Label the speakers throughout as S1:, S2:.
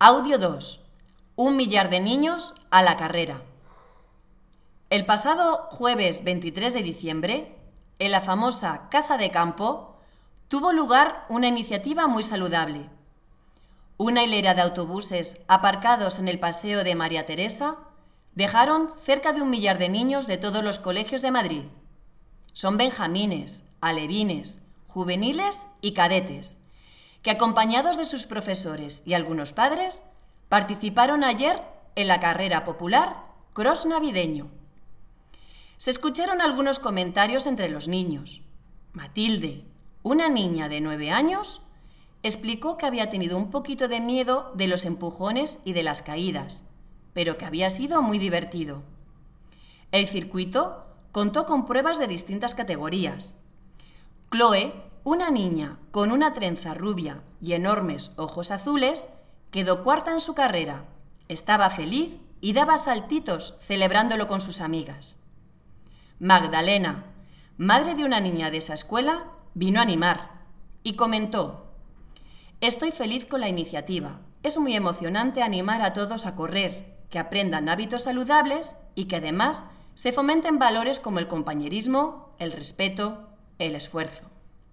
S1: Audio 2. 1.000.000 de niños a la carrera. El pasado jueves 23 de diciembre, en la famosa Casa de Campo, tuvo lugar una iniciativa muy saludable. Una hilera de autobuses aparcados en el Paseo de María Teresa dejaron cerca de 1.000.000 de niños de todos los colegios de Madrid. Son benjamines, alevines, juveniles y cadetes, que acompañados de sus profesores y algunos padres, participaron ayer en la carrera popular Cross Navideño. Se escucharon algunos comentarios entre los niños. Matilde, una niña de 9 años, explicó que había tenido un poquito de miedo de los empujones y de las caídas, pero que había sido muy divertido. El circuito contó con pruebas de distintas categorías. Chloe, una niña con una trenza rubia y enormes ojos azules, quedó cuarta en su carrera. Estaba feliz y daba saltitos celebrándolo con sus amigas. Magdalena, madre de una niña de esa escuela, vino a animar y comentó: «Estoy feliz con la iniciativa. Es muy emocionante animar a todos a correr, que aprendan hábitos saludables y que además se fomenten valores como el compañerismo, el respeto, el esfuerzo».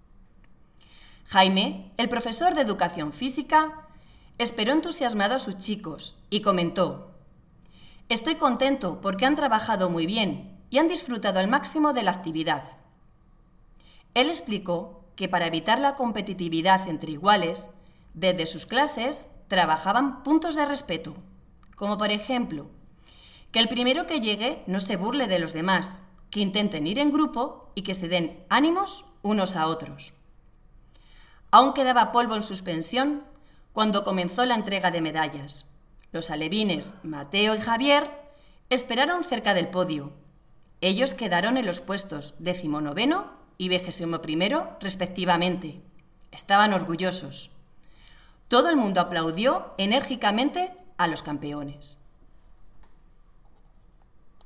S1: Jaime, el profesor de educación física, esperó entusiasmado a sus chicos y comentó: «Estoy contento porque han trabajado muy bien y han disfrutado al máximo de la actividad». Él explicó que para evitar la competitividad entre iguales, desde sus clases trabajaban puntos de respeto, como por ejemplo, que el primero que llegue no se burle de los demás, que intenten ir en grupo y que se den ánimos unos a otros. Aún quedaba polvo en suspensión cuando comenzó la entrega de medallas. Los alevines Mateo y Javier esperaron cerca del podio. Ellos quedaron en los puestos 19º y 21º respectivamente. Estaban orgullosos. Todo el mundo aplaudió enérgicamente a los campeones.